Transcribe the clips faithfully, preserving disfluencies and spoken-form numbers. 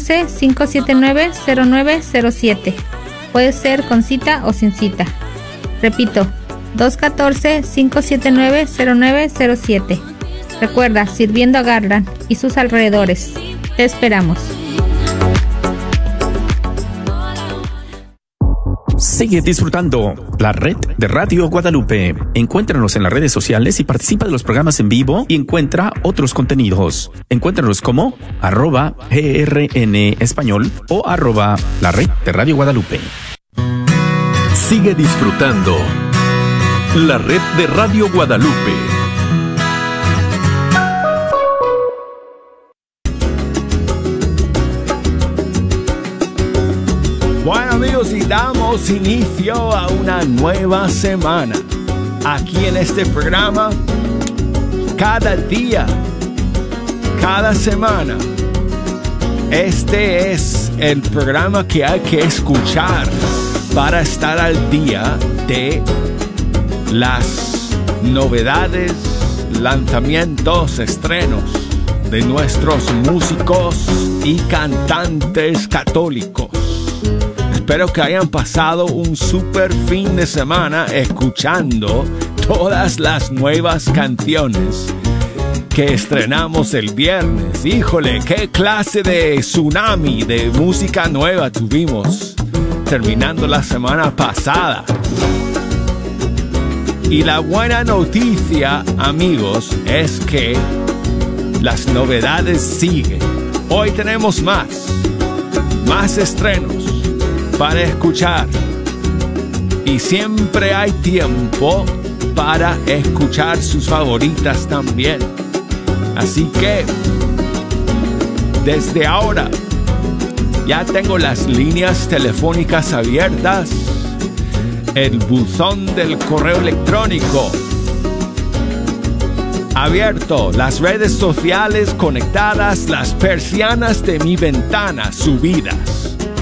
cinco siete nueve, cero nueve cero siete. Puede ser con cita o sin cita. Repito, dos uno cuatro, cinco siete nueve, cero nueve cero siete. Recuerda, sirviendo a Garland y sus alrededores. Te esperamos. Sigue disfrutando la red de Radio Guadalupe. Encuéntranos en las redes sociales y participa de los programas en vivo y encuentra otros contenidos. Encuéntranos como arroba grn español o arroba la red de Radio Guadalupe. Sigue disfrutando la red de Radio Guadalupe. Bueno, amigos, y damos inicio a una nueva semana aquí en este programa. Cada día, cada semana, este es el programa que hay que escuchar para estar al día de las novedades, lanzamientos, estrenos de nuestros músicos y cantantes católicos. Espero que hayan pasado un super fin de semana escuchando todas las nuevas canciones que estrenamos el viernes. Híjole, qué clase de tsunami de música nueva tuvimos terminando la semana pasada. Y la buena noticia, amigos, es que las novedades siguen. Hoy tenemos más, más estrenos para escuchar, y siempre hay tiempo para escuchar sus favoritas también. Así que desde ahora ya tengo las líneas telefónicas abiertas, el buzón del correo electrónico abierto, las redes sociales conectadas, las persianas de mi ventana subidas.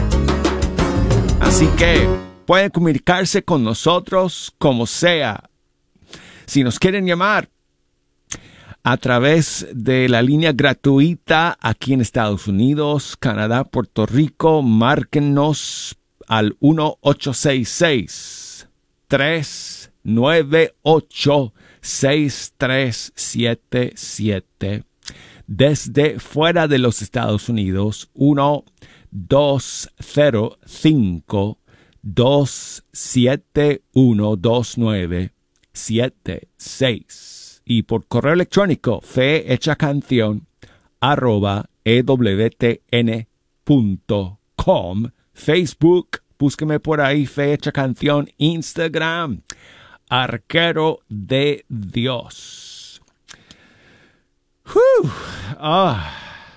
Así que pueden comunicarse con nosotros como sea. Si nos quieren llamar a través de la línea gratuita aquí en Estados Unidos, Canadá, Puerto Rico, márquenos al uno ocho seis seis, tres nueve ocho, seis tres siete siete. Desde fuera de los Estados Unidos, uno dos cero cinco, dos siete uno, dos nueve siete seis. Y por correo electrónico, fehechacanción arroba ewtn punto com. Facebook, búsqueme por ahí, Fehecha Canción. Instagram, Arquero de Dios. ¡Uh! Ah.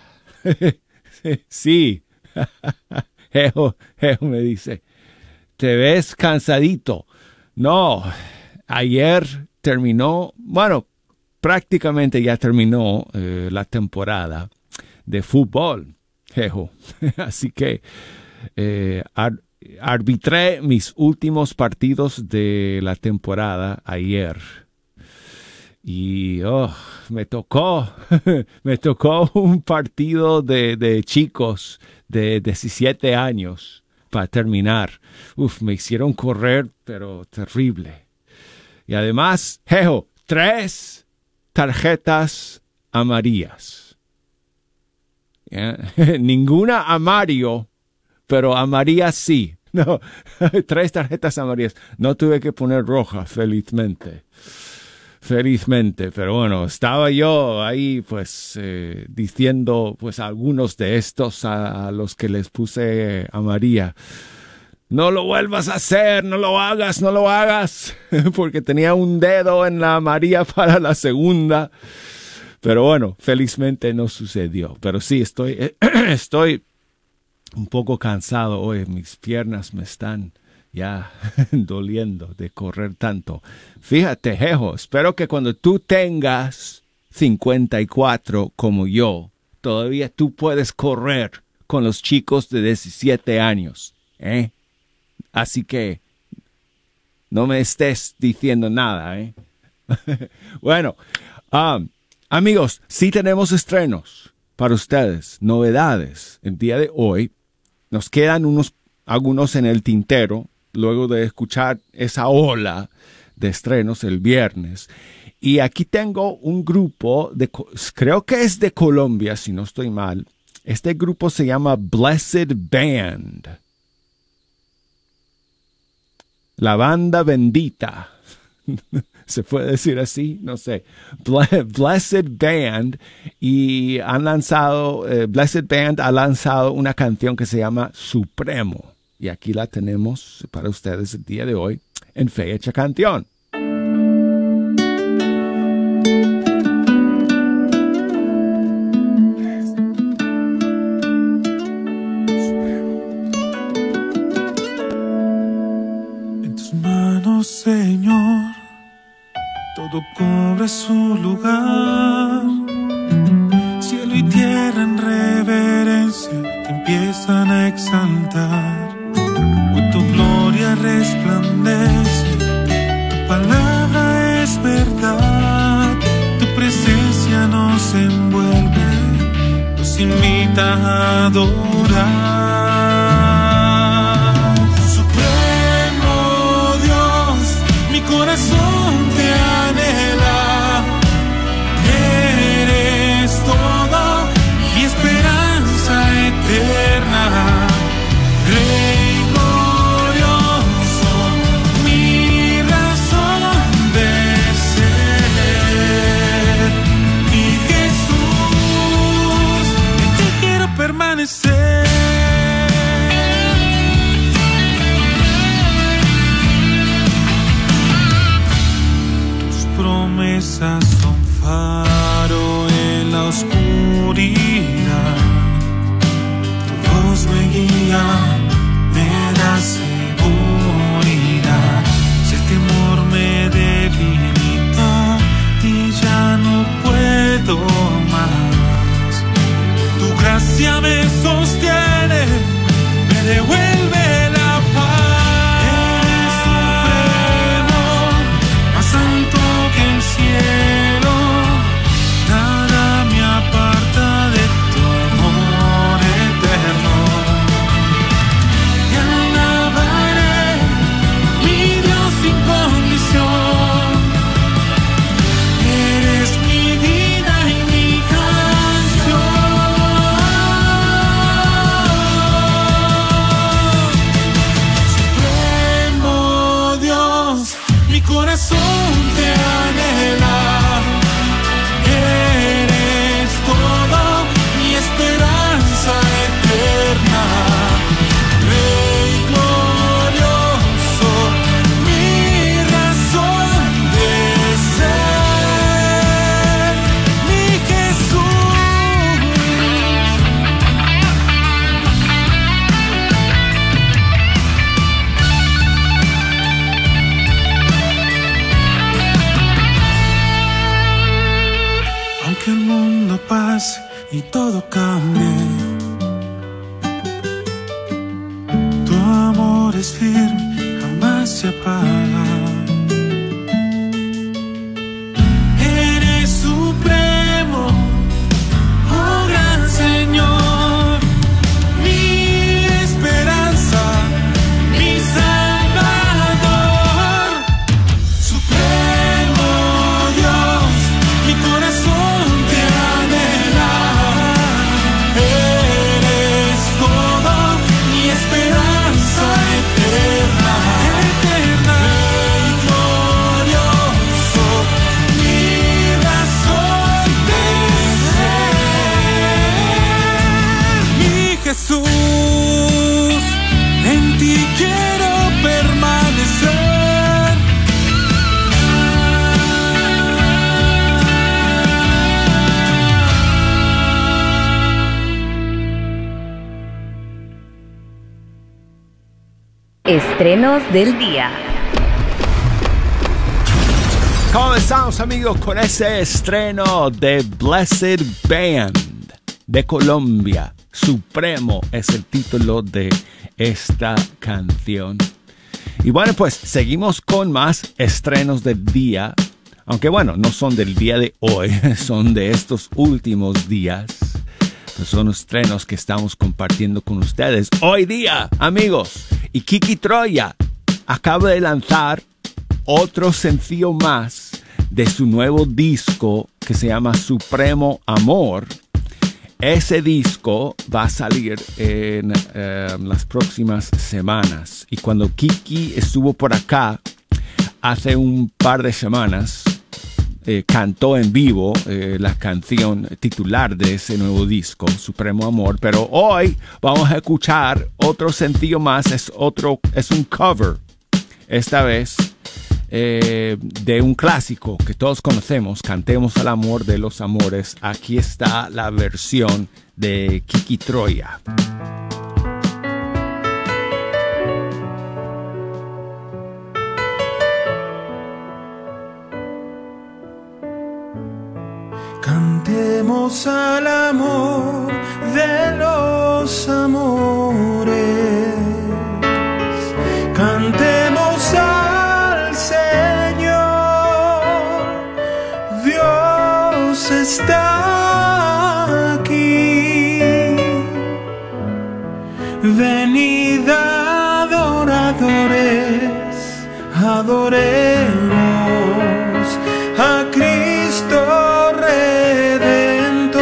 Sí. Geo, Geo me dice, te ves cansadito. No, ayer terminó, bueno, prácticamente ya terminó eh, la temporada de fútbol, Geo. Así que eh, ar- arbitré mis últimos partidos de la temporada ayer. Y oh, me tocó, me tocó un partido de, de chicos de diecisiete años para terminar. Uf, me hicieron correr, pero terrible. Y además, jejo, tres tarjetas amarillas. ¿Yeah? Ninguna a Mario, pero a María sí. No, tres tarjetas amarillas. No tuve que poner roja, felizmente. Felizmente, pero bueno, estaba yo ahí pues eh, diciendo pues a algunos de estos a, a los que les puse amarilla, no lo vuelvas a hacer, no lo hagas, no lo hagas, porque tenía un dedo en la amarilla para la segunda, pero bueno, felizmente no sucedió, pero sí, estoy, eh, estoy un poco cansado hoy, mis piernas me están ya doliendo de correr tanto. Fíjate, Jejo, espero que cuando tú tengas cincuenta y cuatro como yo, todavía tú puedes correr con los chicos de diecisiete años, ¿eh? Así que no me estés diciendo nada, ¿eh? Bueno, um, amigos, sí tenemos estrenos. para ustedes, novedades. El día de hoy nos quedan unos, algunos en el tintero, luego de escuchar esa ola de estrenos el viernes. Y aquí tengo un grupo, de, creo que es de Colombia, si no estoy mal. Este grupo se llama Blessed Band. La banda bendita. ¿Se puede decir así? No sé. Blessed Band. Y han lanzado, eh, Blessed Band ha lanzado una canción que se llama Supremo. Y aquí la tenemos para ustedes el día de hoy en Fecha Canción. Señor, todo cobra su lugar. Cielo y tierra en reverencia te empiezan a exaltar. Hoy tu gloria resplandece, tu palabra es verdad. Tu presencia nos envuelve, nos invita a adorar. Corazón te anhela, eres todo y esperanza eterna, Rey glorioso, mi razón de ser, y Jesús, en ti quiero permanecer. Promesas son faro en la oscuridad, tu voz me guía, me da seguridad. Si el temor me debilita y ya no puedo más, tu gracia me sostiene, me devuelve la paz. Eres supremo, más alto que el cielo, nada me aparta de tu amor eterno. Te alabaré, mi Dios sin condición, eres mi vida y mi canción. Supremo Dios, mi corazón te anhela, eres todo, mi esperanza eterna, Rey glorioso, mi razón de ser, mi Jesús. Aunque el mundo pase y todo cambie, tu amor es firme, jamás se apaga. Eres supremo, oh gran Señor, mi esperanza, mi Salvador. Supremo Dios, mi corazón te anhela, eres todo, mi esperanza eterna, eterna, Rey glorioso, mi razón de ser, mi Jesús, en ti quiero permanecer. Estrenos del día. Comenzamos, amigos, con ese estreno de Blessed Band de Colombia. Supremo es el título de esta canción. Y bueno, pues seguimos con más estrenos del día. Aunque bueno, no son del día de hoy, son de estos últimos días. Son estrenos que estamos compartiendo con ustedes hoy día, amigos. Y Kiki Troya acaba de lanzar otro sencillo más de su nuevo disco que se llama Supremo Amor. Ese disco va a salir en eh, las próximas semanas. Y cuando Kiki estuvo por acá hace un par de semanas, eh, cantó en vivo eh, la canción titular de ese nuevo disco, Supremo Amor. Pero hoy vamos a escuchar otro sencillo más. Es, otro, es un cover, esta vez, Eh, de un clásico que todos conocemos, Cantemos al amor de los amores. Aquí está la versión de Kiki Troya. Cantemos al amor de los amores, cantemos al Señor, Dios está aquí. Venid adoradores, adoremos a Cristo Redentor.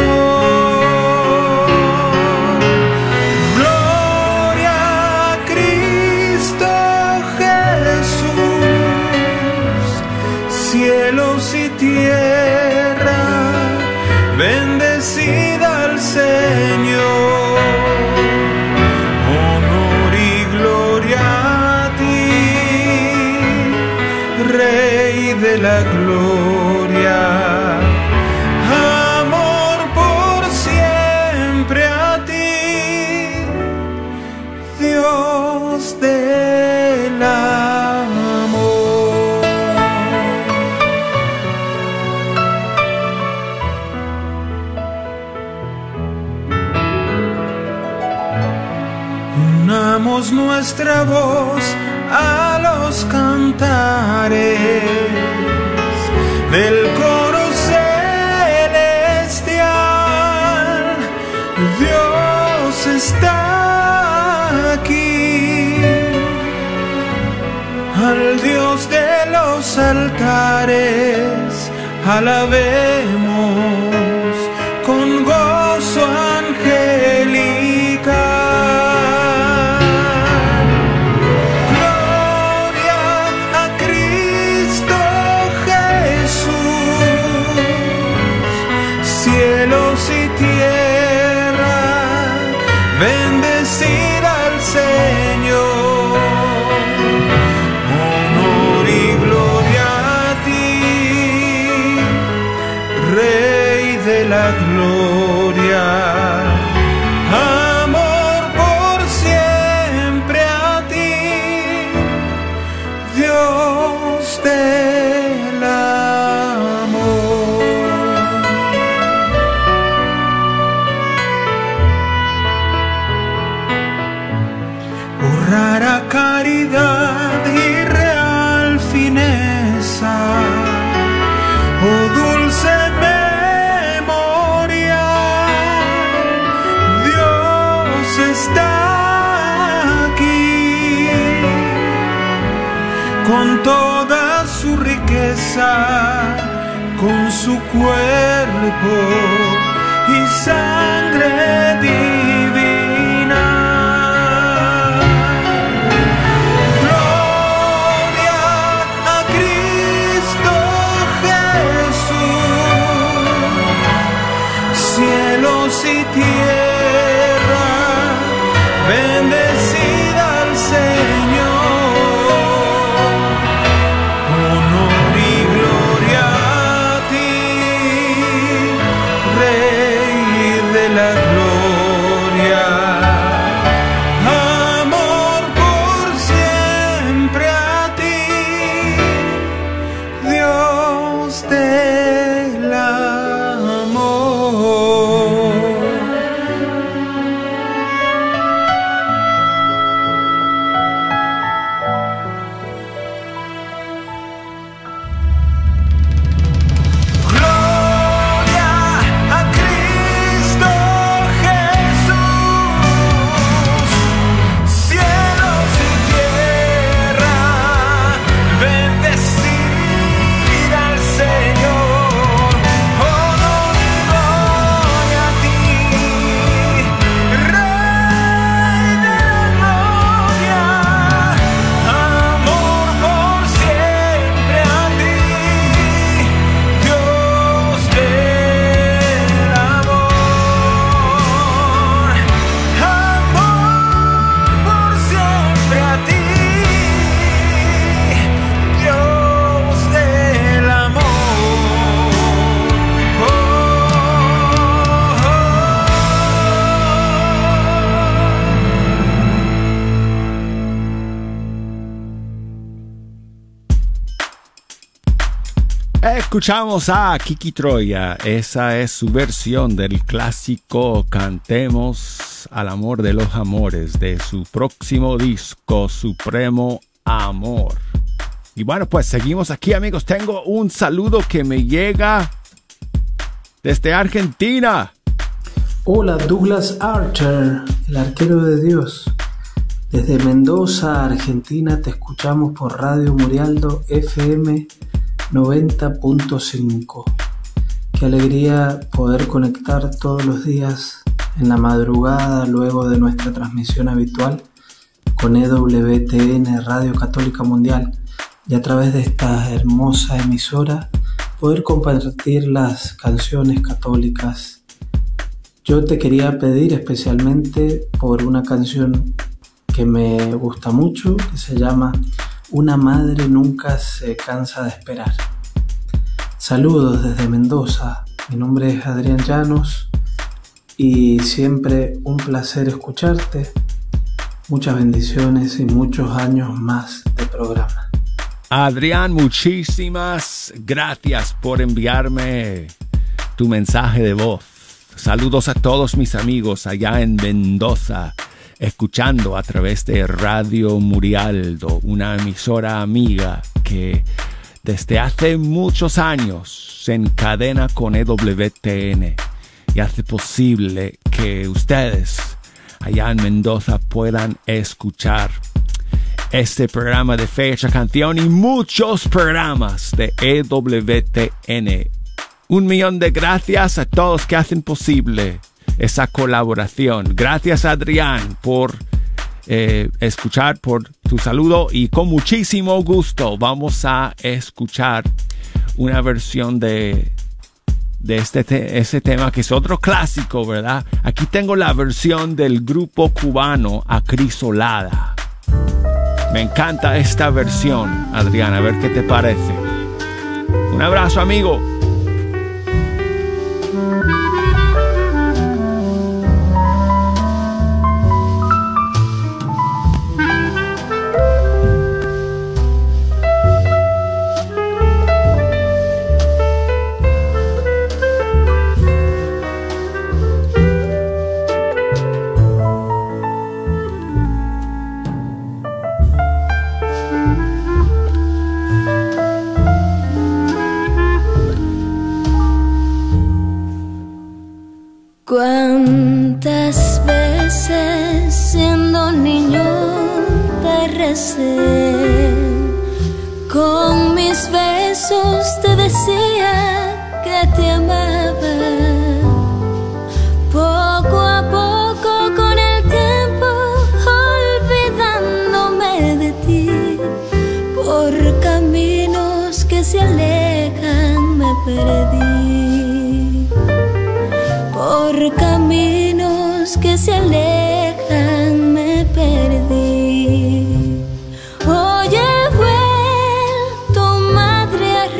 Gloria a Cristo Jesús, cielos y tierra, bendecida al Señor. Honor y gloria a ti, Rey de la gloria. Amor por siempre a ti, Dios del amor. Unamos nuestra voz a los cantares del coro celestial. Dios está aquí. Al Dios de los altares alabemos con gozo angelical. Cielos y tierra, bendecida al Señor. Honor y gloria a ti, Rey de la gloria. Amor por siempre a ti, Dios del amor. Rara caridad y real fineza, oh dulce memoria, Dios está aquí con toda su riqueza, con su cuerpo y sangre divina. Cielos y tierra, bendecida al Señor. Honor y gloria a ti, Rey de la gloria. Escuchamos a Kiki Troya. Esa es su versión del clásico Cantemos al amor de los amores de su próximo disco Supremo Amor. Y bueno, pues seguimos aquí, amigos. Tengo un saludo que me llega desde Argentina. Hola, Douglas Archer, el arquero de Dios. Desde Mendoza, Argentina, te escuchamos por Radio Murialdo F M noventa punto cinco. Qué alegría poder conectar todos los días en la madrugada luego de nuestra transmisión habitual con E W T N Radio Católica Mundial y a través de esta hermosa emisora poder compartir las canciones católicas. Yo te quería pedir especialmente por una canción que me gusta mucho, que se llama Una madre nunca se cansa de esperar. Saludos desde Mendoza, mi nombre es Adrián Llanos y siempre un placer escucharte. Muchas bendiciones y muchos años más de programa. Adrián, muchísimas gracias por enviarme tu mensaje de voz. Saludos a todos mis amigos allá en Mendoza, escuchando a través de Radio Murialdo, una emisora amiga que desde hace muchos años se encadena con E W T N y hace posible que ustedes allá en Mendoza puedan escuchar este programa de Fecha Canción y muchos programas de E W T N. Un millón de gracias a todos que hacen posible esa colaboración. Gracias, Adrián, por eh, escuchar, por tu saludo, y con muchísimo gusto vamos a escuchar una versión de, de este te- ese tema que es otro clásico, ¿verdad? Aquí tengo la versión del grupo cubano Acrisolada. Me encanta esta versión, Adrián, a ver qué te parece. Un abrazo, amigo. ¿Cuántas veces siendo niño te recé? Con mis besos te decía que te amaba. Poco a poco con el tiempo olvidándome de ti. Por caminos que se alejan me perdí. Por caminos que se alejan me perdí. Hoy he vuelto, madre, a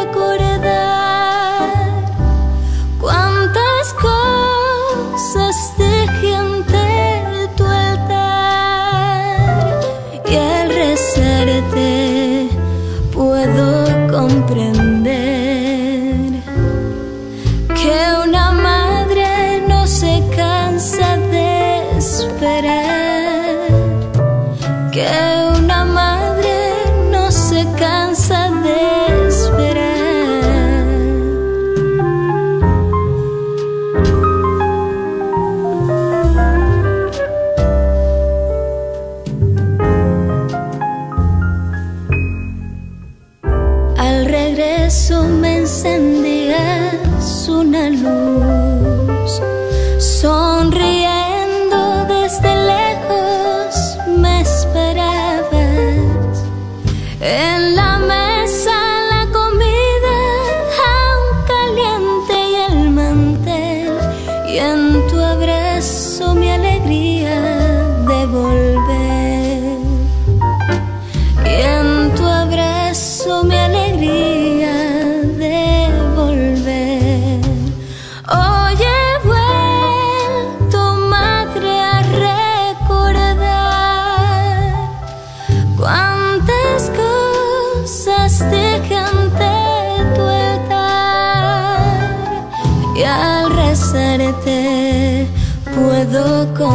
recordar cuántas cosas dejé ante tu altar, y al rezarte puedo comprender que una madre no se cansa de esperar, que una madre no se cansa de esperar. Al regreso me encendías una luz, sonriendo desde lejos me esperas.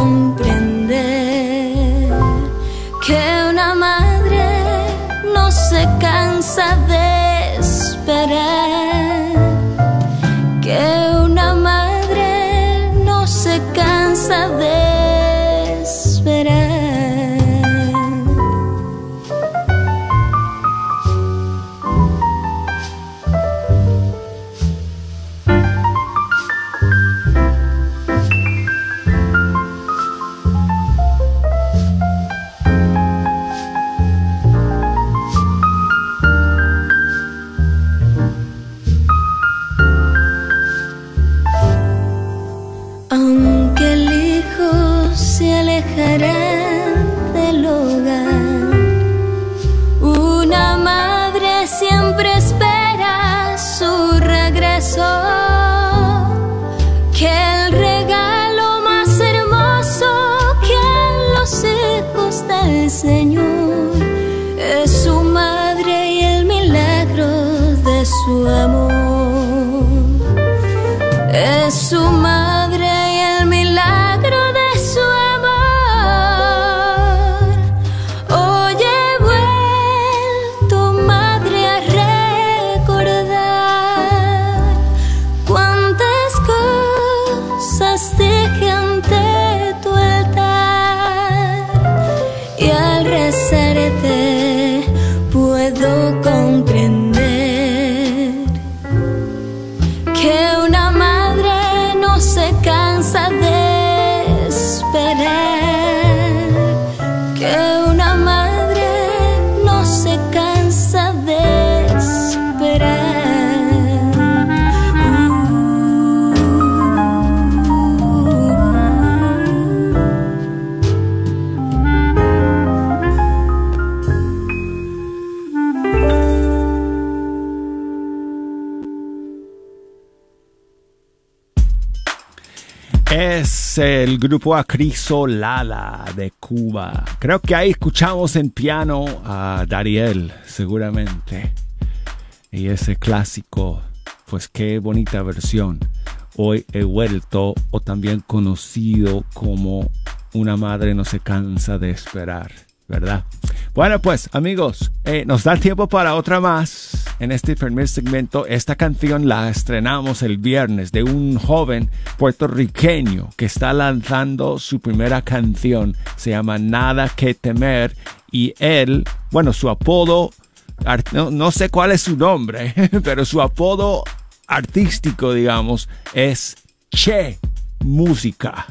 comprender que una madre no se cansa de esperar, que una madre no se cansa de esperar. Aunque el hijo se alejará del hogar, una madre siempre espera su regreso, que el regalo más hermoso que han los hijos del Señor es su madre y el milagro de su amor. Es su madre y el milagro de su amor. Hoy he vuelto, madre, a recordar cuántas cosas dije ante tu altar, y al rezarte puedo comprender que una madre no se cansa de esperar, que una madre no se cansa de esperar. Es el grupo Acrisolada de Cuba. Creo que ahí escuchamos en piano a Dariel, seguramente. Y ese clásico, pues qué bonita versión. Hoy he vuelto, o también conocido como Una madre no se cansa de esperar, ¿verdad? Bueno, pues amigos, eh, nos da tiempo para otra más. En este primer segmento, esta canción la estrenamos el viernes, de un joven puertorriqueño que está lanzando su primera canción. Se llama Nada que Temer, y él, bueno, su apodo, no, no sé cuál es su nombre, pero su apodo artístico, digamos, es Che Música.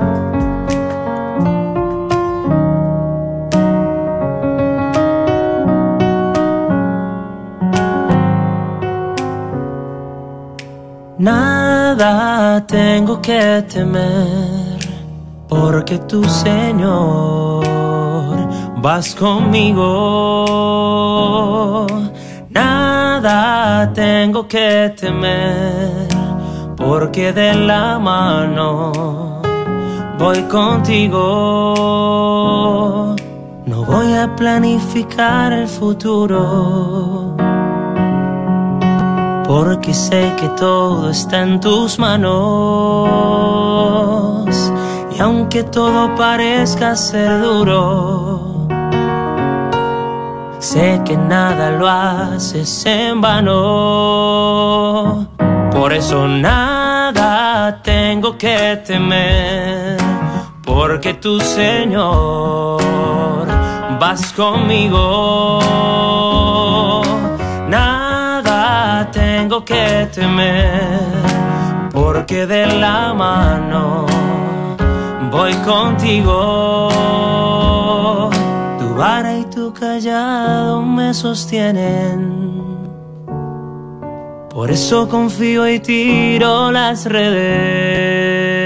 Nada tengo que temer, porque tú, Señor, vas conmigo. Nada tengo que temer, porque de la mano voy contigo. No voy a planificar el futuro, porque sé que todo está en tus manos. Y aunque todo parezca ser duro, sé que nada lo haces en vano. Por eso nada tengo que temer, porque tú, Señor, vas conmigo. Nada tengo que temer, porque de la mano voy contigo. Tu vara y tu callado me sostienen, por eso confío y tiro las redes.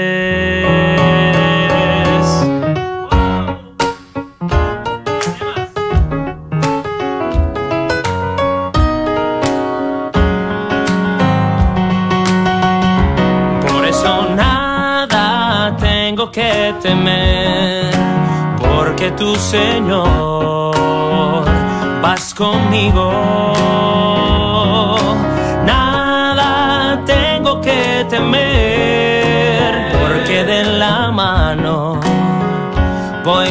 Que temer, porque tú, Señor, vas conmigo. Nada tengo que temer, porque de la mano voy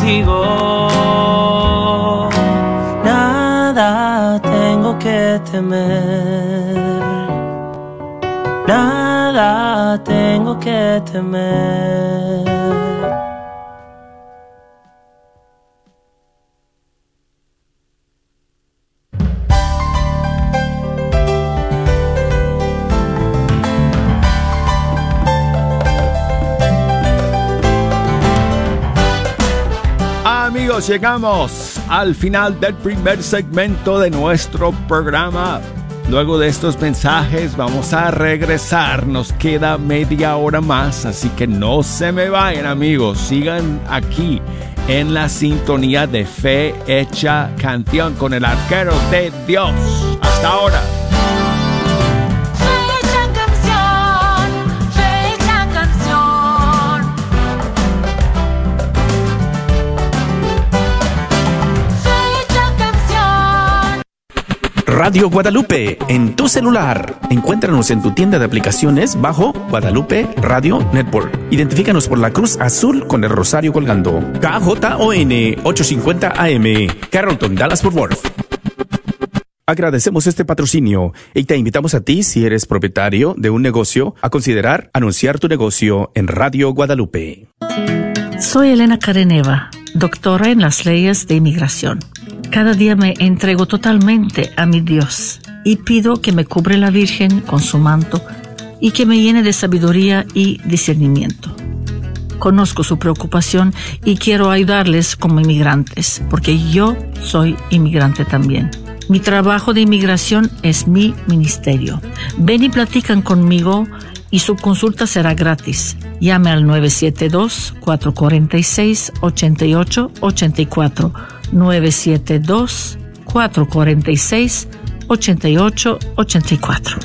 contigo. Nada tengo que temer, nada tengo que temer. Amigos, llegamos al final del primer segmento de nuestro programa. Luego de estos mensajes vamos a regresar. Nos queda media hora más, así que no se me vayan, amigos. Sigan aquí en la sintonía de Fe Hecha Canción con el arquero de Dios. Hasta ahora. Radio Guadalupe, en tu celular. Encuéntranos en tu tienda de aplicaciones bajo Guadalupe Radio Network. Identifícanos por la cruz azul con el rosario colgando. K J O N ochocientos cincuenta A M, Carrollton, Dallas-Fort Worth. Agradecemos este patrocinio y te invitamos a ti, si eres propietario de un negocio, a considerar anunciar tu negocio en Radio Guadalupe. Soy Elena Careneva, doctora en las leyes de inmigración. Cada día me entrego totalmente a mi Dios y pido que me cubre la Virgen con su manto y que me llene de sabiduría y discernimiento. Conozco su preocupación y quiero ayudarles como inmigrantes, porque yo soy inmigrante también. Mi trabajo de inmigración es mi ministerio. Ven y platican conmigo y su consulta será gratis. Llame al nueve siete dos, cuatro cuatro seis, ocho ocho ocho cuatro. nueve siete dos, cuatro cuatro seis, ocho ocho ocho cuatro.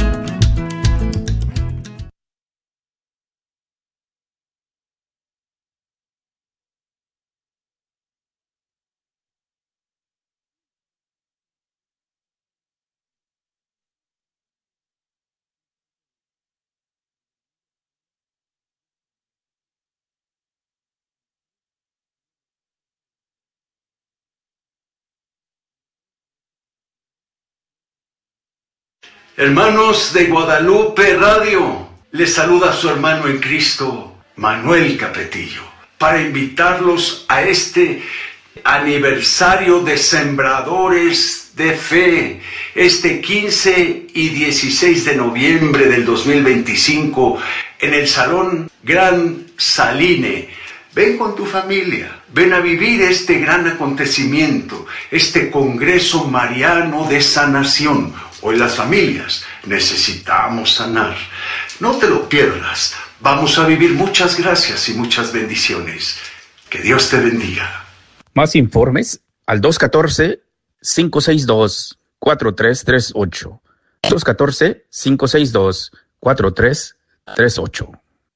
Hermanos de Guadalupe Radio, les saluda su hermano en Cristo, Manuel Capetillo, para invitarlos a este aniversario de Sembradores de Fe, este quince y dieciséis de noviembre del dos mil veinticinco, en el Salón Gran Saline. Ven con tu familia, ven a vivir este gran acontecimiento, este Congreso Mariano de Sanación. Hoy las familias necesitamos sanar. No te lo pierdas. Vamos a vivir muchas gracias y muchas bendiciones. Que Dios te bendiga. Más informes al dos uno cuatro, cinco seis dos, cuatro tres tres ocho. dos uno cuatro, cinco seis dos, cuatro tres tres ocho.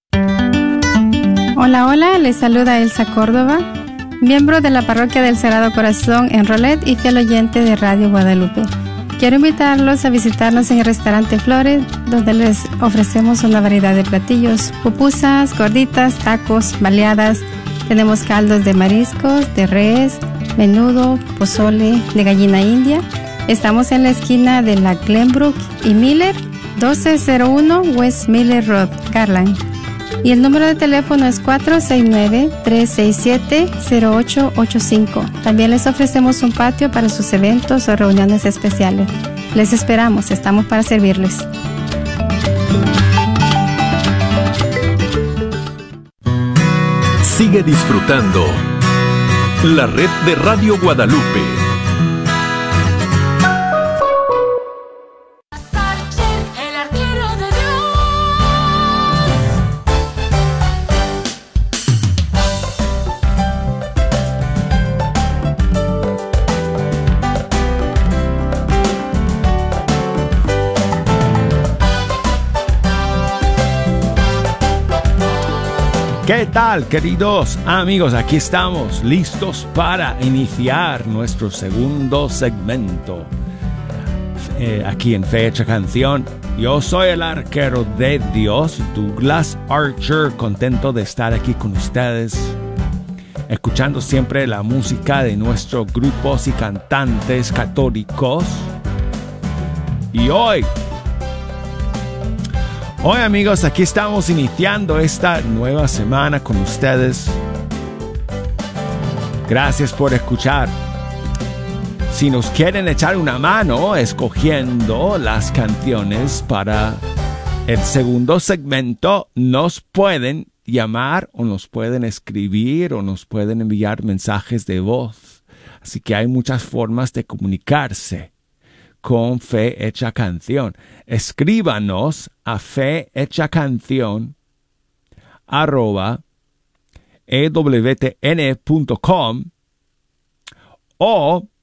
Hola, hola, les saluda Elsa Córdoba, miembro de la Parroquia del Sagrado Corazón en Rolet y fiel oyente de Radio Guadalupe. Quiero invitarlos a visitarnos en el restaurante Flores, donde les ofrecemos una variedad de platillos: pupusas, gorditas, tacos, baleadas. Tenemos caldos de mariscos, de res, menudo, pozole, de gallina india. Estamos en la esquina de la Glenbrook y Miller, doce cero uno West Miller Road, Garland. Y el número de teléfono es cuatro seis nueve, tres seis siete, cero ocho ocho cinco. También les ofrecemos un patio para sus eventos o reuniones especiales. Les esperamos, estamos para servirles. Sigue disfrutando la red de Radio Guadalupe. ¿Qué tal, queridos amigos? Aquí estamos, listos para iniciar nuestro segundo segmento. Eh, aquí en Fe Hecha Canción. Yo soy el arquero de Dios, Douglas Archer, contento de estar aquí con ustedes. escuchando siempre la música de nuestros grupos y cantantes católicos. Y hoy, hoy amigos, aquí estamos iniciando esta nueva semana con ustedes. Gracias por escuchar. Si nos quieren echar una mano escogiendo las canciones para el segundo segmento, nos pueden llamar o nos pueden escribir o nos pueden enviar mensajes de voz. Así que hay muchas formas de comunicarse con Fe Hecha Canción. Escríbanos a fe hecha canción arroba e w t n punto com o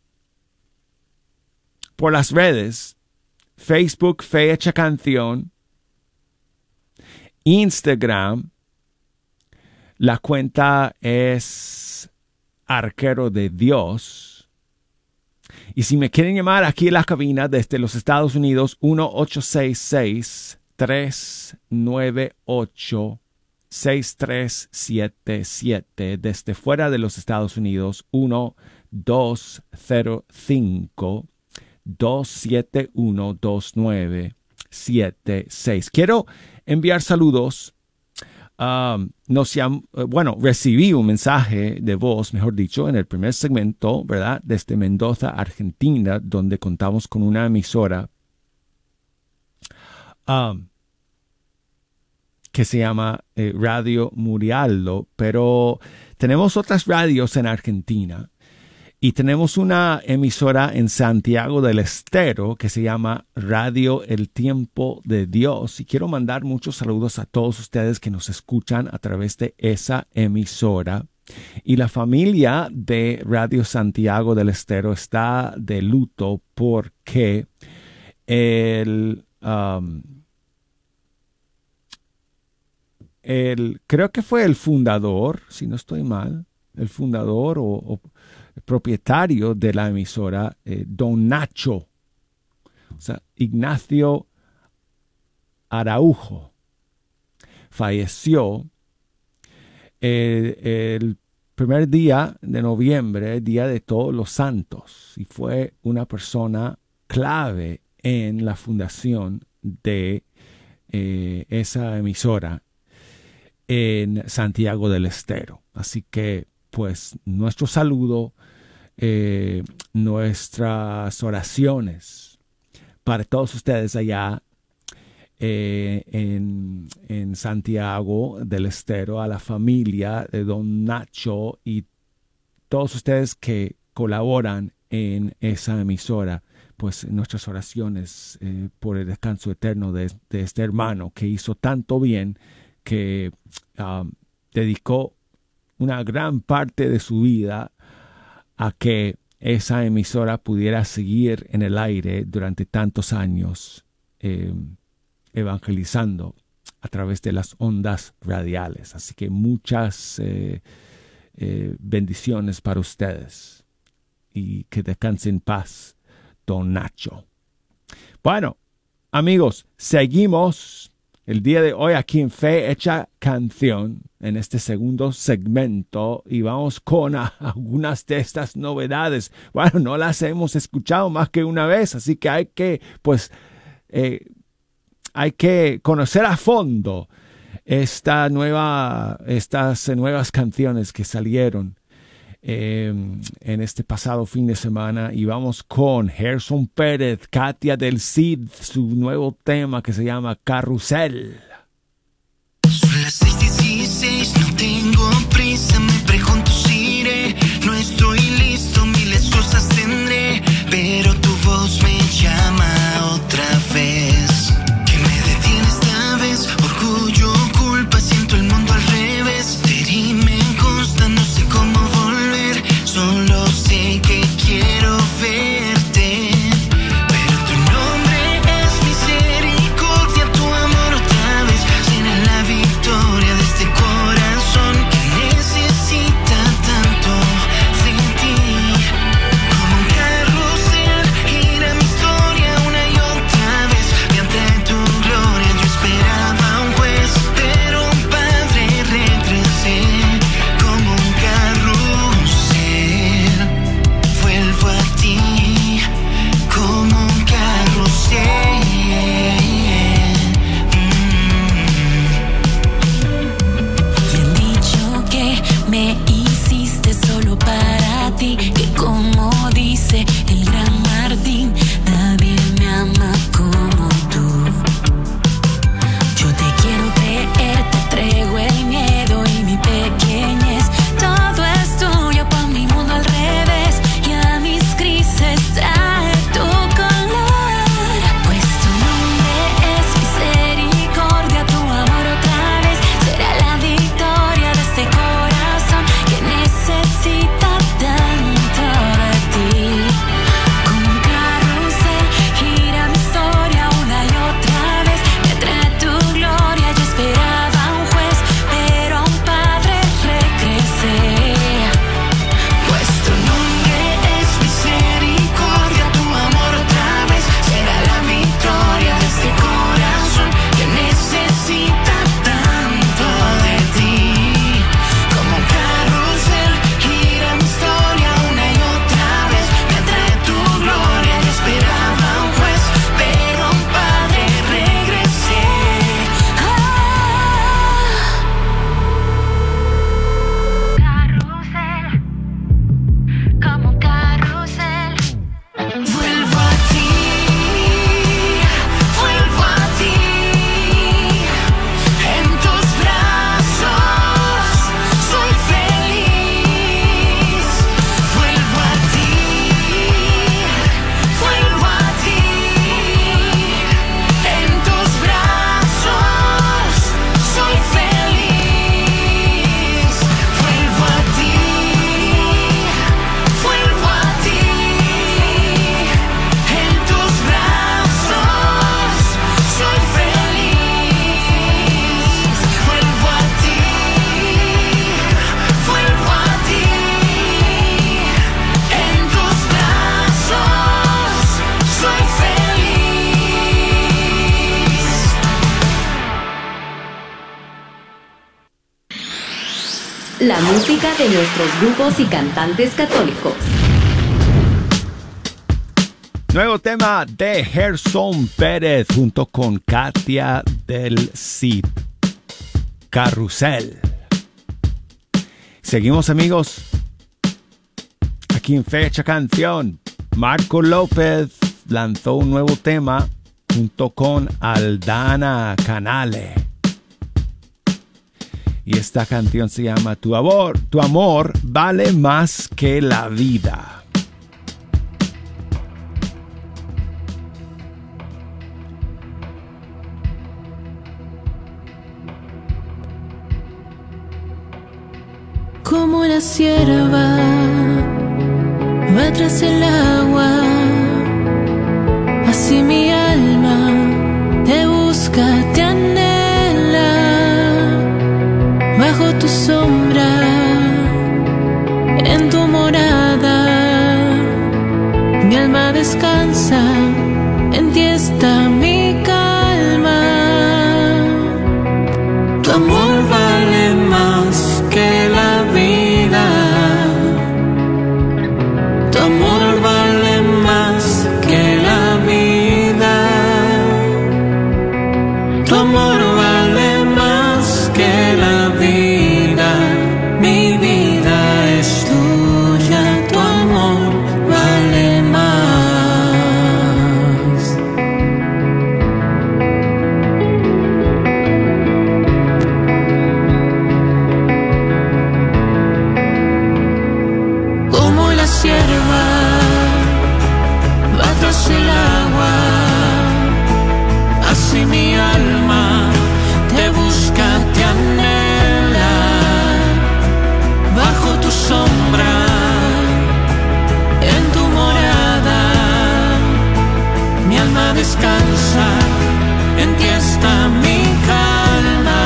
por las redes, Facebook Fe Hecha Canción, Instagram, la cuenta es Arquero de Dios. Y si me quieren llamar aquí en la cabina desde los Estados Unidos, uno ocho seis seis, tres nueve ocho, seis tres siete siete. Desde fuera de los Estados Unidos, uno dos cero cinco, dos siete uno, dos nueve siete seis. Quiero enviar saludos. Um, nos llam, bueno, recibí un mensaje de voz, mejor dicho, en el primer segmento, ¿verdad? Desde Mendoza, Argentina, donde contamos con una emisora um, que se llama eh, Radio Murialdo, pero tenemos otras radios en Argentina. Y tenemos una emisora en Santiago del Estero que se llama Radio El Tiempo de Dios. Y quiero mandar muchos saludos a todos ustedes que nos escuchan a través de esa emisora. Y la familia de Radio Santiago del Estero está de luto porque el, um, el creo que fue el fundador, si no estoy mal, el fundador o... o el propietario de la emisora, eh, Don Nacho, o sea, Ignacio Araujo, falleció eh, el primer día de noviembre, Día de Todos los Santos, y fue una persona clave en la fundación de eh, esa emisora en Santiago del Estero. Así que, pues, nuestro saludo, eh, nuestras oraciones para todos ustedes allá eh, en, en Santiago del Estero, a la familia de Don Nacho y todos ustedes que colaboran en esa emisora. Pues nuestras oraciones eh, por el descanso eterno de, de este hermano que hizo tanto bien, que um, dedicó una gran parte de su vida a que esa emisora pudiera seguir en el aire durante tantos años, eh, evangelizando a través de las ondas radiales. Así que muchas eh, eh, bendiciones para ustedes y que descansen en paz, Don Nacho. Bueno, amigos, seguimos el día de hoy aquí en Fe Hecha Canción, en este segundo segmento, y vamos con a, algunas de estas novedades. Bueno, no las hemos escuchado más que una vez, así que hay que, pues, eh, hay que conocer a fondo esta nueva, estas nuevas canciones que salieron eh, en este pasado fin de semana. Y vamos con Gerson Pérez, Katia del Cid, su nuevo tema que se llama Carrusel. Son las seis dieciséis, no tengo prisa, me pregunto si iré. No estoy listo, miles cosas tendré, pero tu voz me llama otra vez. ¿Qué me detiene esta vez? Orgullo, culpa, siento el mundo al revés. Te me consta, no sé cómo volver, solo sé que quiero verte. Pero tu nombre es misericordia, tu amor otra vez llena la victoria de este corazón que necesita hiciste solo para ti, que como dice el gran Martín, nadie me ama como tú. Yo te quiero creer, te traigo el miedo y mi pequeñez. Todo es tuyo, pon mi mundo al revés y a mis grises trae tu color. Pues tu nombre es misericordia, tu amor otra vez será la victoria de este corazón que necesita tanto de ti. Como un carrusel gira mi historia una y otra vez, me trae tu gloria. Yo esperaba a un juez, pero a un padre regresé. Pues tu nombre es misericordia, tu amor otra vez será la victoria de este corazón que necesita tanto de ti. Como un carrusel gira mi historia una y otra vez, me trae tu gloria. Yo esperaba a un juez, pero a un padre regresé. Carrusel, como un carrusel. Vuelvo a ti, vuelvo a ti. En tus brazos soy feliz. Vuelvo a ti, vuelvo a ti. En tus brazos soy feliz. Vuelvo a ti, vuelvo a ti. En tus brazos soy feliz. Vuelvo a ti, vuelvo a ti. En tus brazos soy feliz. La música de nuestros grupos y cantantes católicos. Nuevo tema de Gerson Pérez junto con Katia del Cid. Carrusel. Seguimos, amigos. Aquí en Fecha Canción, Marco López lanzó un nuevo tema junto con Aldana Canale. Y esta canción se llama Tu amor, tu amor vale más que la vida. Como la sierva va tras el agua, así mi alma te busca, te anhela. Bajo tu sombra, en tu morada, mi alma descansa, en ti está mi calma. Tu amor vale más que la vida. Tu amor vale más que la vida. Tu amor vale más que la vida. Mi vida es tuya. Tu amor vale más. Como la sierva va tras el agua, así mi alma te busca, te anhela. Bajo tu sombra, en tu morada, mi alma descansa, en ti está mi calma.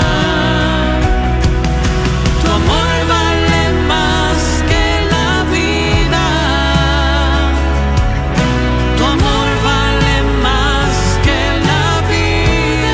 Tu amor vale más que la vida. Tu amor vale más que la vida.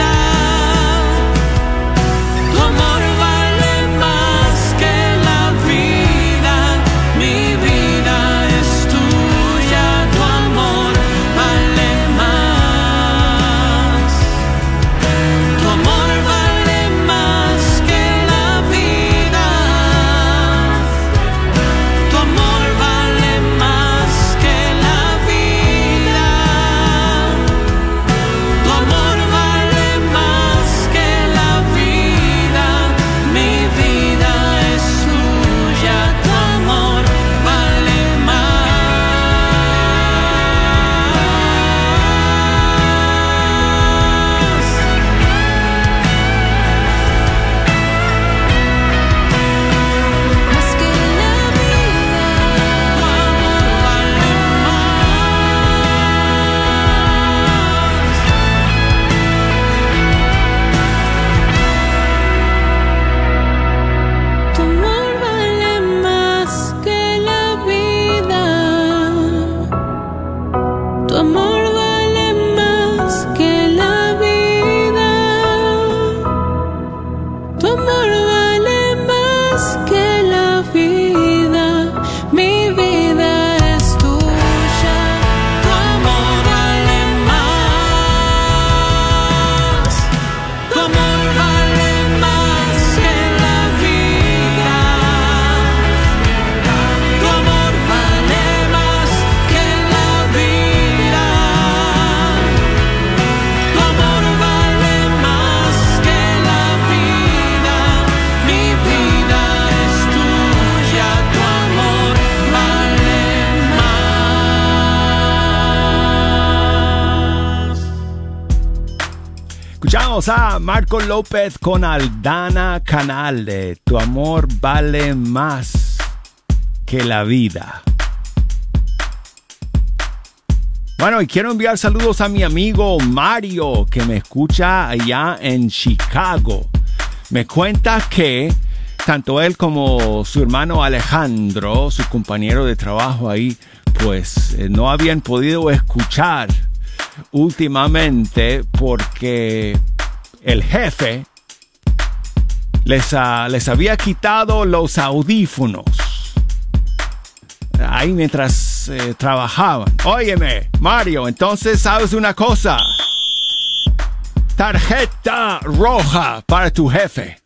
Escuchamos a Marco López con Aldana Canal de Tu amor vale más que la vida. Bueno, y quiero enviar saludos a mi amigo Mario, que me escucha allá en Chicago. Me cuenta que tanto él como su hermano Alejandro, su compañero de trabajo ahí, pues eh, no habían podido escuchar últimamente porque el jefe les, uh, les había quitado los audífonos ahí mientras eh, trabajaban. Óyeme, Mario, entonces sabes una cosa. Tarjeta roja para tu jefe.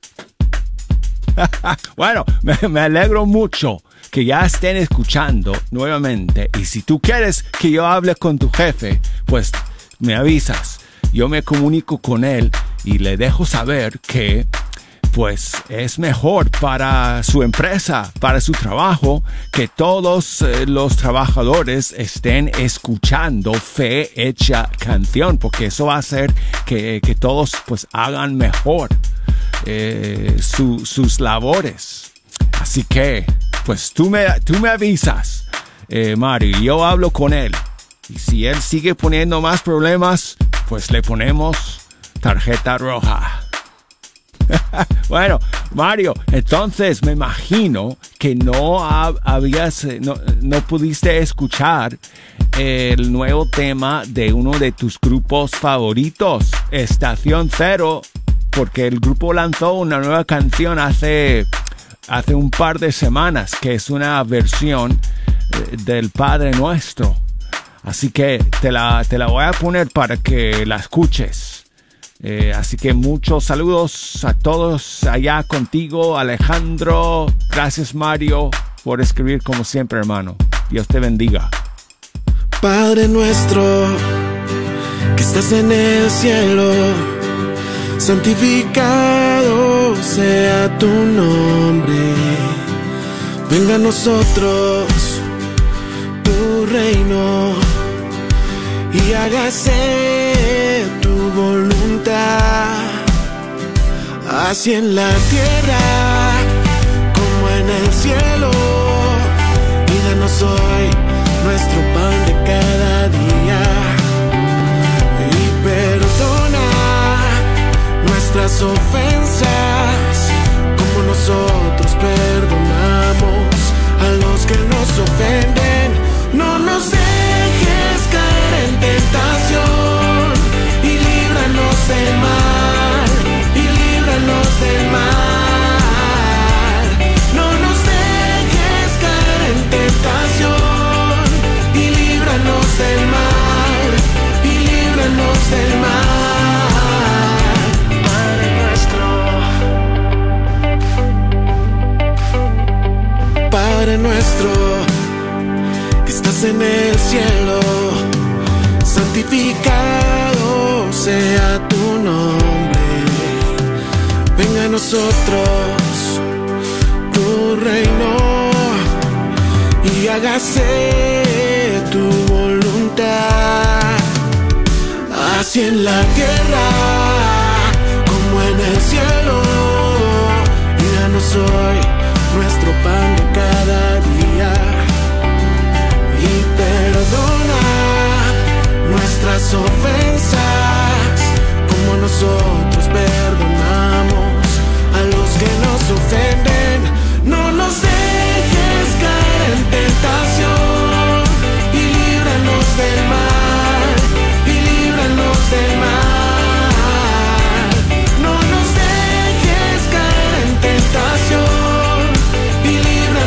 Bueno, me, me alegro mucho que ya estén escuchando nuevamente. Y si tú quieres que yo hable con tu jefe, pues me avisas. Yo me comunico con él y le dejo saber que pues es mejor para su empresa, para su trabajo, que todos eh, los trabajadores estén escuchando Fe Hecha Canción, porque eso va a hacer que, que todos pues hagan mejor eh, su, sus labores. Así que pues tú me, tú me avisas, eh, Mario, y yo hablo con él. Y si él sigue poniendo más problemas, pues le ponemos tarjeta roja. Bueno, Mario, entonces me imagino que no hab- habías, no, no pudiste escuchar el nuevo tema de uno de tus grupos favoritos, Estación Cero, porque el grupo lanzó una nueva canción hace, hace un par de semanas, que es una versión del Padre Nuestro. Así que te la, te la voy a poner para que la escuches. Eh, así que muchos saludos a todos allá contigo, Alejandro. Gracias, Mario, por escribir como siempre, hermano. Dios te bendiga. Padre nuestro, que estás en el cielo, santificado sea tu nombre. Venga a nosotros tu reino y hágase tu voluntad, así en la tierra como en el cielo. Y danos hoy nuestro pan de cada día, y perdona nuestras ofensas como nosotros perdonamos a los que nos ofenden. No nos dejes caer en tentación y líbranos del mal, y líbranos del mal. No nos dejes caer en tentación y líbranos del mal, y líbranos del mal. Padre nuestro, Padre nuestro, que estás en el cielo, santificado sea tu nombre. Venga a nosotros tu reino y hágase tu voluntad, así en la tierra como en el cielo. Y danos hoy nuestro pan de cada día, y perdona nuestras ofensas como nosotros perdonamos a los que nos ofenden. No nos dejes caer en tentación y líbranos del mal, y líbranos del mal. No nos dejes caer en tentación y líbranos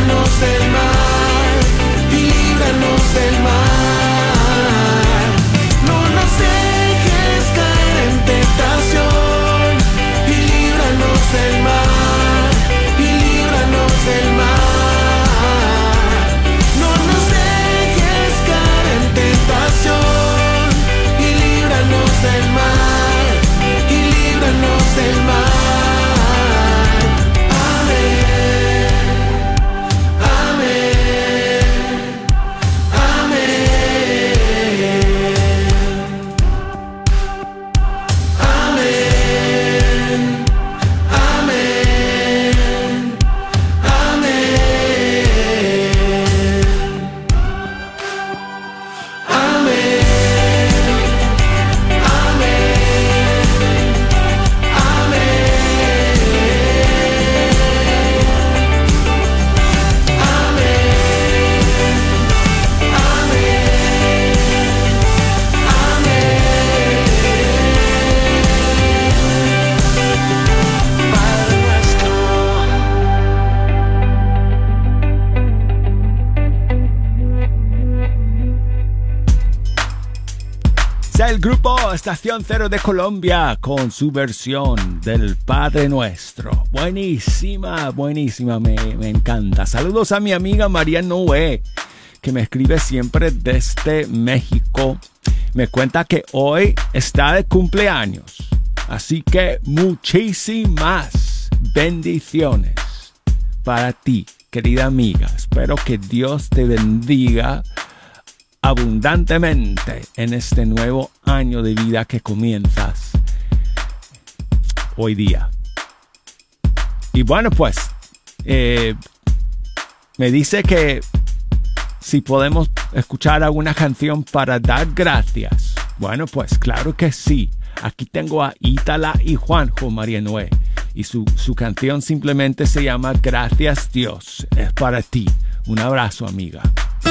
del grupo Estación Cero de Colombia con su versión del Padre Nuestro. Buenísima, buenísima, me, me encanta. Saludos a mi amiga María Noé, que me escribe siempre desde México. Me cuenta que hoy está de cumpleaños. Así que muchísimas bendiciones para ti, querida amiga. Espero que Dios te bendiga abundantemente en este nuevo año de vida que comienzas hoy día. Y bueno, pues eh, me dice que si podemos escuchar alguna canción para dar gracias. Bueno, pues claro que sí. Aquí tengo a Ítala y Juanjo, María Noé, y su, su canción simplemente se llama Gracias Dios. Es para ti. Un abrazo, amiga.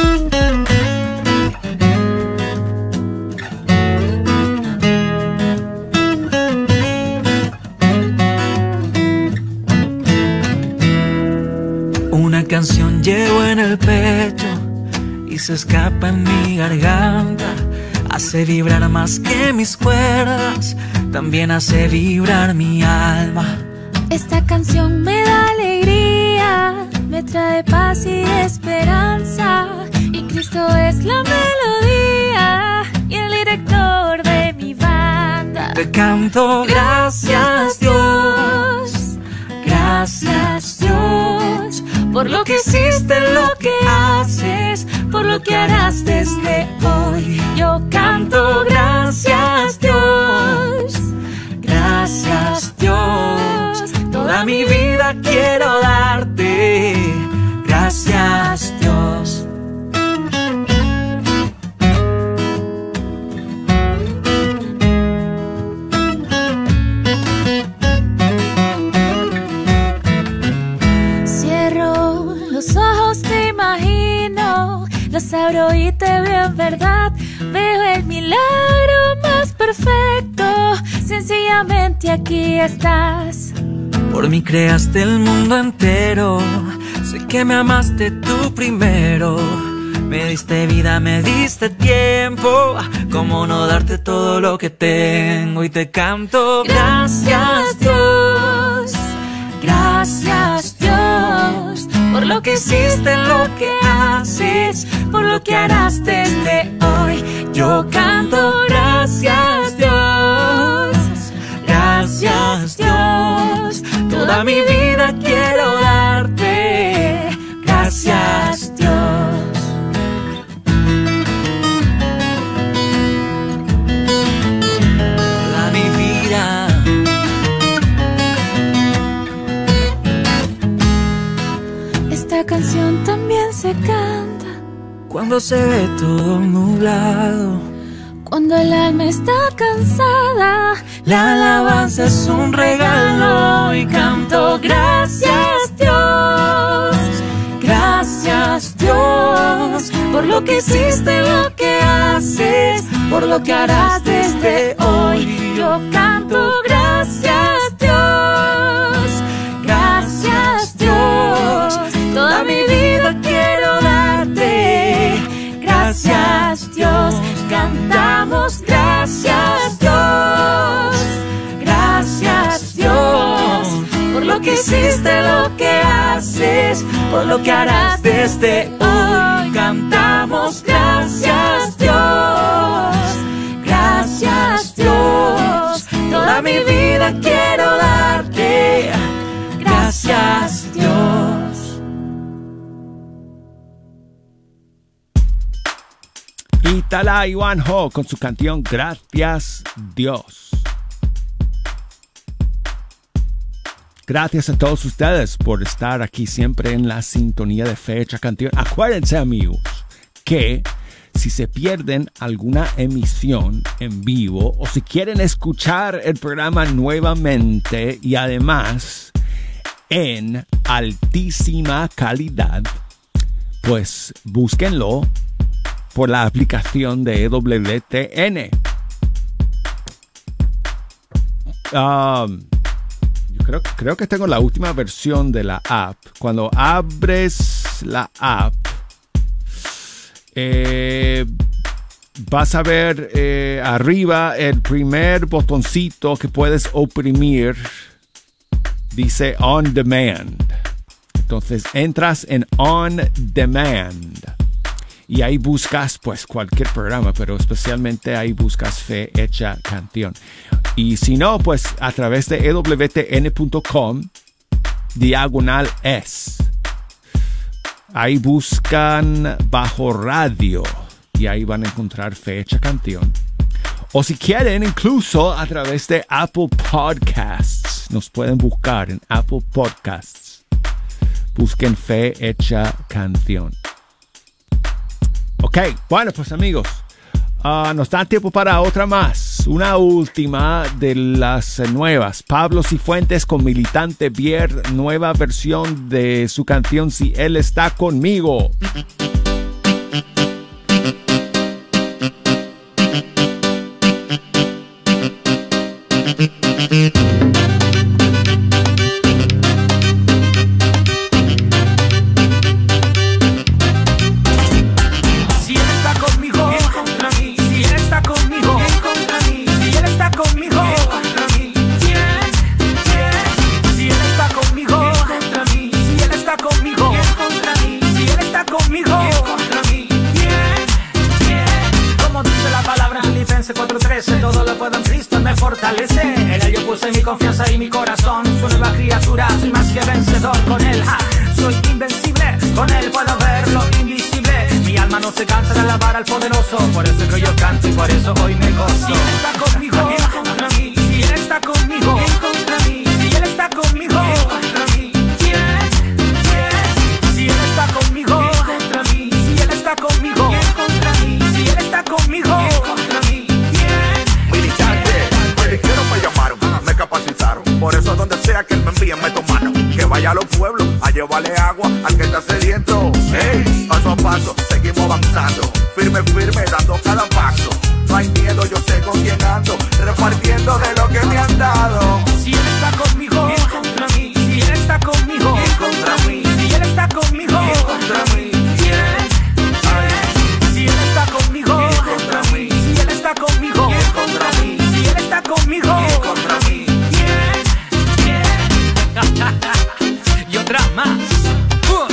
Una canción llevo en el pecho y se escapa en mi garganta. Hace vibrar más que mis cuerdas, también hace vibrar mi alma. Esta canción me da alegría, me trae paz y esperanza. Y Cristo es la melodía y el director de mi banda. Te canto gracias Dios, gracias Dios, por lo que hiciste, lo que haces, por lo que harás desde hoy. Yo canto gracias Dios, gracias Dios, toda mi vida quiero darte gracias Dios. Cierro los ojos, te imagino, los abro y te veo en verdad. Veo el milagro más perfecto, sencillamente aquí estás. Por mí creaste el mundo entero, sé que me amaste tú primero. Me diste vida, me diste tiempo, cómo no darte todo lo que tengo. Y te canto gracias Dios, gracias Dios, por lo que hiciste, lo que haces, por lo que harás desde hoy. Yo canto gracias Dios, gracias Dios, toda mi vida quiero darte gracias Dios. Toda mi vida. Esta canción también se canta cuando se ve todo nublado, cuando el alma está cansada. La alabanza es un regalo y canto gracias Dios, gracias Dios, por lo que hiciste, lo que haces, por lo que harás desde hoy. Yo canto gracias Dios, gracias Dios, toda mi vida quiero darte gracias Dios. Cantamos gracias Dios, gracias Dios, por lo que hiciste, lo que haces, por lo que harás desde hoy. Cantamos gracias Dios, gracias Dios, toda mi vida quiero darte gracias Dios. Ítala y Juanjo con su canción Gracias Dios. Gracias a todos ustedes por estar aquí siempre en la sintonía de Fecha Canción. Acuérdense, amigos, que si se pierden alguna emisión en vivo o si quieren escuchar el programa nuevamente y además en altísima calidad, pues búsquenlo por la aplicación de E W T N. Um, yo creo, creo que tengo la última versión de la app. Cuando abres la app, eh, vas a ver eh, arriba el primer botoncito que puedes oprimir. Dice On Demand. Entonces entras en On Demand y ahí buscas pues cualquier programa, pero especialmente ahí buscas Fe Hecha Canción. Y si no, pues a través de e w t n punto com diagonal es. Ahí buscan Bajo Radio y ahí van a encontrar Fe Hecha Canción. O si quieren, incluso a través de Apple Podcasts. Nos pueden buscar en Apple Podcasts. Busquen Fe Hecha Canción. Ok, bueno, pues amigos, uh, nos da tiempo para otra más. Una última de las nuevas. Pablo Cifuentes con Militante Bier, nueva versión de su canción Si Él Está Conmigo. Todo lo puedo en Cristo, me fortalece. En él yo puse mi confianza y mi corazón. Su nueva criatura, soy más que vencedor. Con él, ja, soy invencible. Con él puedo ver lo invisible. Mi alma no se cansa de alabar al poderoso. Por eso que yo canto y por eso hoy me gozo. Si él está conmigo, ¿quién contra mí? Si él está conmigo, ¿quién contra mí? Si él está conmigo, ¿quién contra mí? ¿Quién? ¿Quién? Si él está conmigo, ¿quién contra mí? Si él está conmigo, ¿quién contra mí? Si él está conmigo, ¿quién contra mí? Me capacitaron, por eso donde sea que él me envíe me tomaron. Que vaya a los pueblos a llevarle agua al que está sediento. Hey, paso a paso seguimos avanzando, firme, firme, dando cada paso. No hay miedo, yo sé con quién ando, repartiendo de lo que me han dado. Si él está conmigo, ¿quién contra mí? Si él está conmigo, ¿quién contra mí? Si él está conmigo, ¿quién contra mí? ¿Quién? Si él está conmigo, ¿quién contra mí? Si él está conmigo, ¿quién contra mí? Si él está conmigo, ¿quién contra mí? Y otra más. Uh.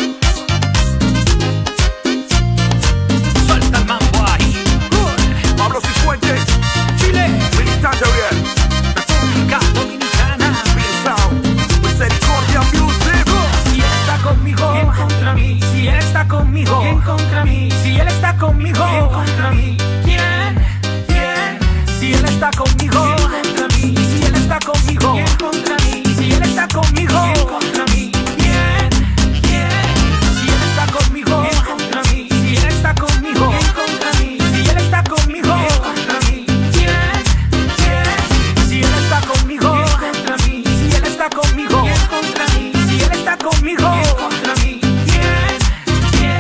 Suelta el mambo ahí. Uh. Pablo Cifuentes, Chile, Militante Bier, República Dominicana, Misericordia Music. Uh. Si él está conmigo, ¿quién contra mí? Si él está conmigo, ¿quién contra mí? Si él está conmigo, ¿quién contra mí? ¿Quién? ¿Quién? Si él está conmigo, ¿quién contra mí? Si él está conmigo, ¿quién contra mí? Si él está conmigo, ¿quién contra mí? ¿Quién? ¿Quién? Si él está conmigo, ¿quién contra mí? Si él está conmigo, ¿quién contra mí? Si él está conmigo, ¿quién contra mí? ¿Quién? ¿Quién? Si él está conmigo, ¿quién contra mí? Si él está conmigo, ¿quién contra mí? Si él está conmigo, ¿quién contra mí? ¿Quién? ¿Quién?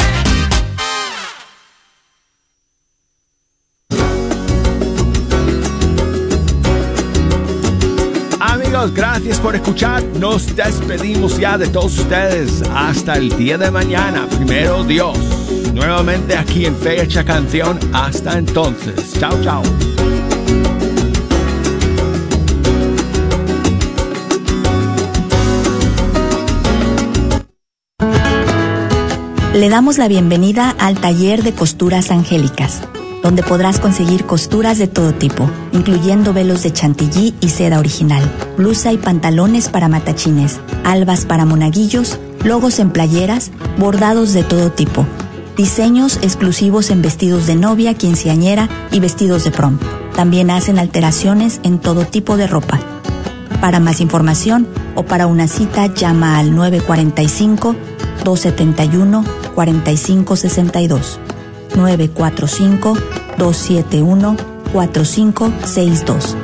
Amigos, gracias por escuchar. Nos despedimos ya de todos ustedes. Hasta el día de mañana. Primero Dios. Nuevamente aquí en Fe Hecha Canción. Hasta entonces. Chao, chao. Le damos la bienvenida al taller de costuras angélicas, donde podrás conseguir costuras de todo tipo, incluyendo velos de chantilly y seda original, blusa y pantalones para matachines, albas para monaguillos, logos en playeras, bordados de todo tipo, diseños exclusivos en vestidos de novia, quinceañera y vestidos de prom. También hacen alteraciones en todo tipo de ropa. Para más información o para una cita, llama al nueve cuatro cinco, dos siete uno, cuatro cinco seis dos. nueve cuatro cinco, dos siete uno, cuatro cinco seis dos.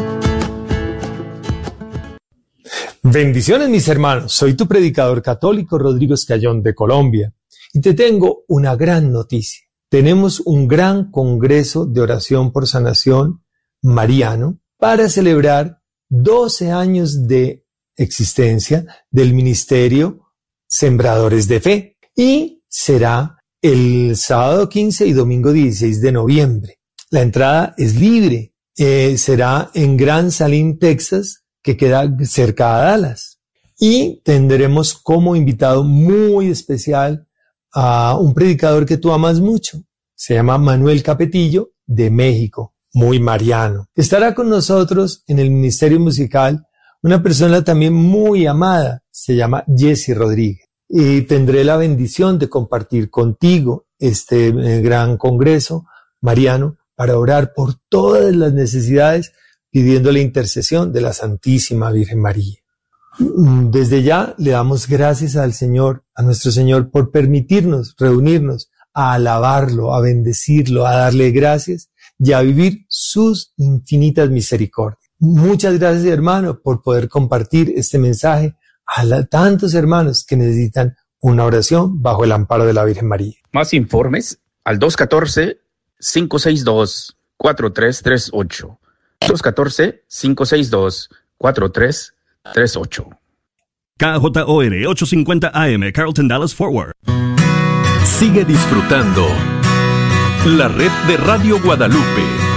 Bendiciones, mis hermanos. Soy tu predicador católico Rodrigo Escayón de Colombia y te tengo una gran noticia. Tenemos un gran congreso de oración por sanación mariano para celebrar doce años de existencia del ministerio Sembradores de Fe y será el sábado quince y domingo dieciséis de noviembre. La entrada es libre. Eh, será en Grand Saline, Texas, que queda cerca de Dallas. Y tendremos como invitado muy especial a un predicador que tú amas mucho. Se llama Manuel Capetillo, de México, muy mariano. Estará con nosotros en el ministerio musical una persona también muy amada, se llama Jesse Rodríguez. Y tendré la bendición de compartir contigo este eh, gran congreso mariano para orar por todas las necesidades, pidiendo la intercesión de la Santísima Virgen María. Desde ya le damos gracias al Señor, a nuestro Señor, por permitirnos reunirnos a alabarlo, a bendecirlo, a darle gracias y a vivir sus infinitas misericordias. Muchas gracias, hermano, por poder compartir este mensaje a la, tantos hermanos que necesitan una oración bajo el amparo de la Virgen María. Más informes al dos uno cuatro, cinco seis dos, cuatro tres tres ocho. dos uno cuatro, cinco seis dos, cuatro tres tres ocho. K J O R ochocientos cincuenta A M, Carlton, Dallas, Fort Worth. Sigue disfrutando la red de Radio Guadalupe.